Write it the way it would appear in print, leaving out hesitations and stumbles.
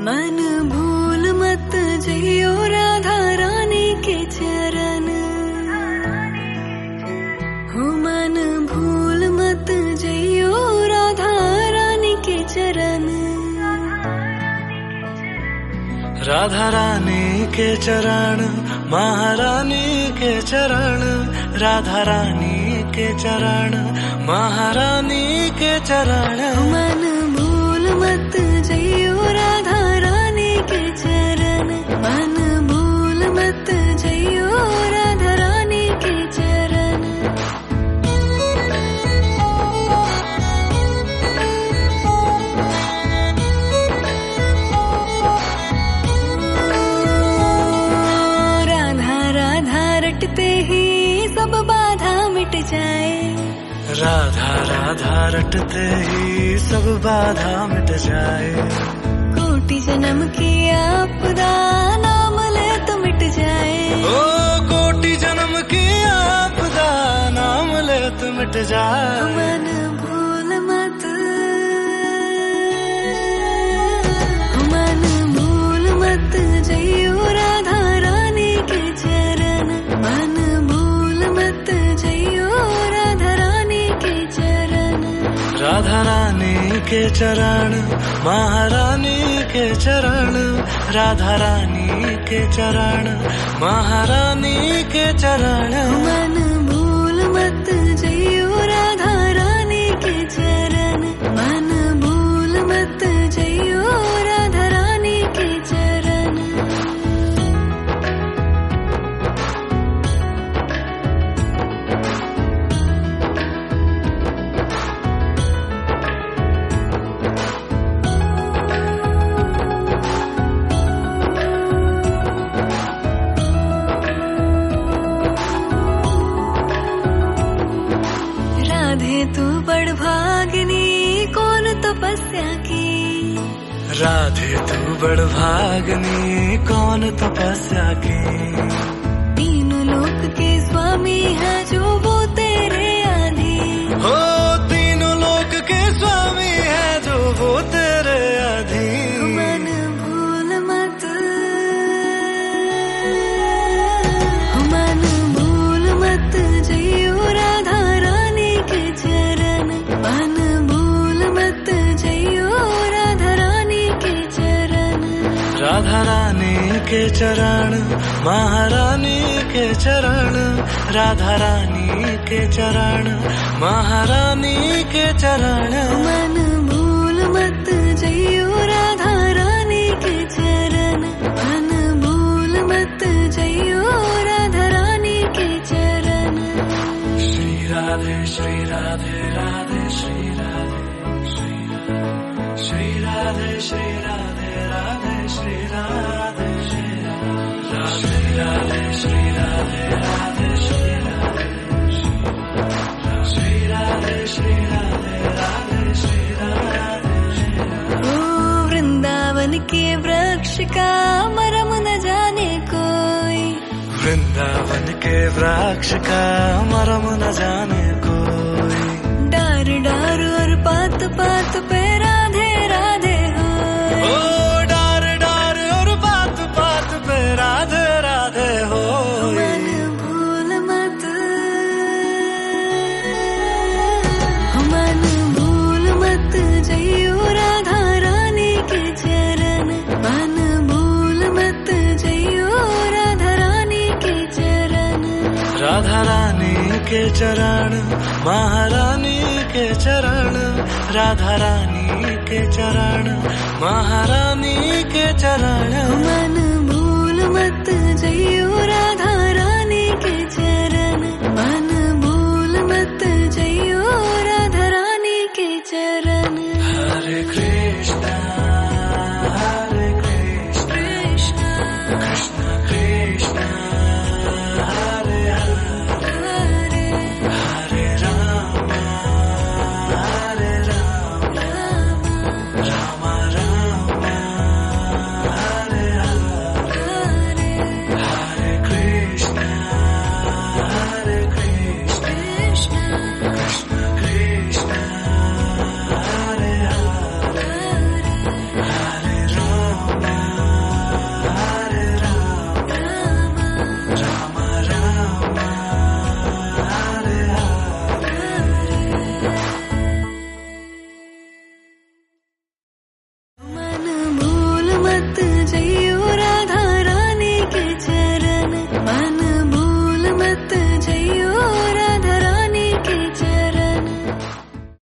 मन भूल मत जइयो राधा रानी के चरण, हो मन भूल मत जइयो राधा रानी के चरण। राधा रानी के चरण, महारानी के चरण, राधा रानी के चरण, महारानी के चरण। मन भूल मत जइयो राधा रानी के चरण, मन भूल मत जइयो राधा रानी के चरण। राधा राधा रटते ही सब बाधा मिट जाए, राधा राधा रटते ही सब बाधा मिट जाए। कोटि जन्म की आपदा नाम ले तो मिट जाए, ओ कोटि जन्म की आपदा नाम ले तो मिट जाए। मन भूल मत, मन भूल मत जइयो राधा रानी के चरण, मन भूल मत जइयो राधा रानी के चरण। राधा रानी के चरण, महारानी के चरण, राधा रानी के चरण, महारानी के चरण। मन भूल मत जइयो राधा रानी के चरण, मन भूल मत जइयो राधा रानी के चरण। राधे तू बड़ भागिनी कौन तपस्या की, राधे तू बड़ भागनी कौन तपस्या की। तीनों लोक के स्वामी है जो वो तेरे अधीन, हो तीनों लोक के स्वामी है जो वो तेरे अधीन। मन भूल मत, मन भूल मत जइयो राधा रानी के चरण, मन भूल मत जइयो राधा रानी के चरण। राधा रानी के चरण, महारानी के चरण, राधा रानी के चरण, महारानी के चरण। मन भूल मत जइयो राधा रानी के चरण, मन भूल मत जइयो राधा रानी के चरण। श्री राधे श्री राधे राधे श्री राधे श्री राधे श्री राधे श्री राधे राधे श्री राधे श्री राधे श्री राधे राधे श्री राधे श्री राधे श्री राधे राधे श्री राधे। ओ वृंदावन के वृक्ष का मरम न जाने कोई, वृंदावन के वृक्ष का मरम न जाने कोई। डार डार और पात पात पे राधे राधे होय, ओ डार डार और पात पात पे राधे राधे होय। मन भूल मत, मन भूल मत जइयो राधा रानी के चरण, मन भूल मत जइयो राधा रानी के चरण। राधा रानी के चरण, महारानी के चरण, राधा रानी के चरण, महारानी के चरण। मन